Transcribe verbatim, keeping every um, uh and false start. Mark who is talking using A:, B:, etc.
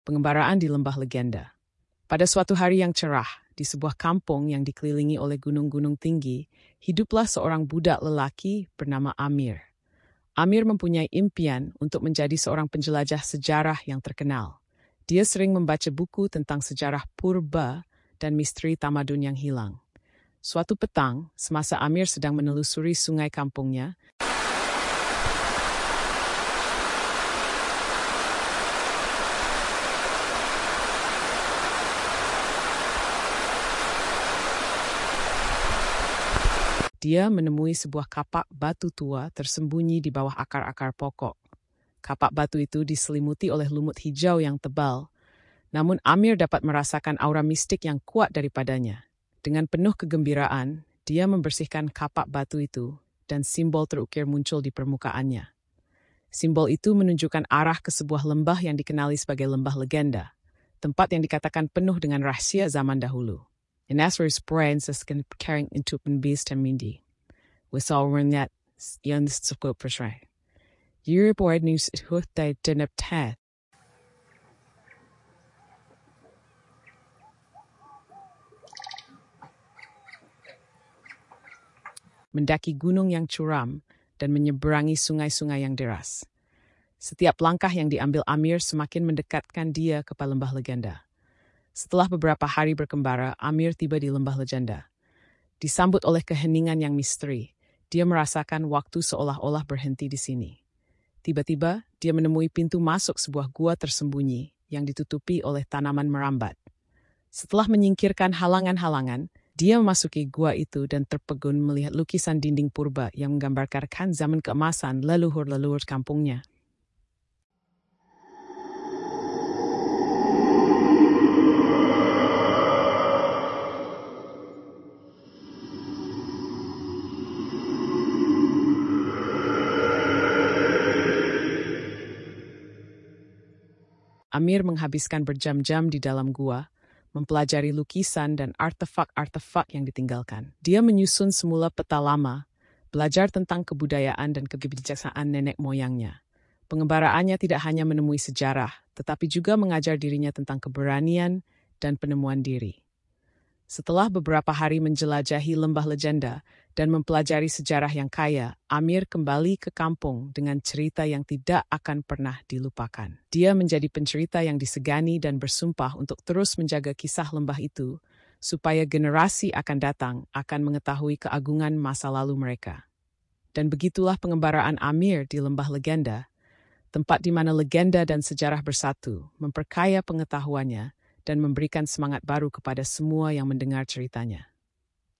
A: Pengembaraan di Lembah Legenda. Pada suatu hari yang cerah, di sebuah kampung yang dikelilingi oleh gunung-gunung tinggi, hiduplah seorang budak lelaki bernama Amir. Amir mempunyai impian untuk menjadi seorang penjelajah sejarah yang terkenal. Dia sering membaca buku tentang sejarah purba dan misteri tamadun yang hilang. Suatu petang, semasa Amir sedang menelusuri sungai kampungnya, dia menemui sebuah kapak batu tua tersembunyi di bawah akar-akar pokok. Kapak batu itu diselimuti oleh lumut hijau yang tebal, namun Amir dapat merasakan aura mistik yang kuat daripadanya. Dengan penuh kegembiraan, dia membersihkan kapak batu itu dan simbol terukir muncul di permukaannya. Simbol itu menunjukkan arah ke sebuah lembah yang dikenali sebagai Lembah Legenda, tempat yang dikatakan penuh dengan rahasia zaman dahulu. En Asper's brains can carrying into beast and Mindy. We saw when that young scope for sure. Your boy news it hooked they didn't have. Mendaki gunung yang curam dan menyeberangi sungai-sungai yang deras. Setiap langkah yang diambil Amir semakin mendekatkan dia kepada Lembah Legenda. Setelah beberapa hari berkembara, Amir tiba di Lembah Legenda. Disambut oleh keheningan yang misteri, dia merasakan waktu seolah-olah berhenti di sini. Tiba-tiba, dia menemui pintu masuk sebuah gua tersembunyi yang ditutupi oleh tanaman merambat. Setelah menyingkirkan halangan-halangan, dia memasuki gua itu dan terpegun melihat lukisan dinding purba yang menggambarkan zaman keemasan leluhur-leluhur kampungnya. Amir menghabiskan berjam-jam di dalam gua, mempelajari lukisan dan artefak-artefak yang ditinggalkan. Dia menyusun semula peta lama, belajar tentang kebudayaan dan kebijaksanaan nenek moyangnya. Pengembaraannya tidak hanya menemui sejarah, tetapi juga mengajar dirinya tentang keberanian dan penemuan diri. Setelah beberapa hari menjelajahi Lembah Legenda dan mempelajari sejarah yang kaya, Amir kembali ke kampung dengan cerita yang tidak akan pernah dilupakan. Dia menjadi pencerita yang disegani dan bersumpah untuk terus menjaga kisah lembah itu, supaya generasi akan datang akan mengetahui keagungan masa lalu mereka. Dan begitulah pengembaraan Amir di Lembah Legenda, tempat di mana legenda dan sejarah bersatu, memperkaya pengetahuannya, dan memberikan semangat baru kepada semua yang mendengar ceritanya.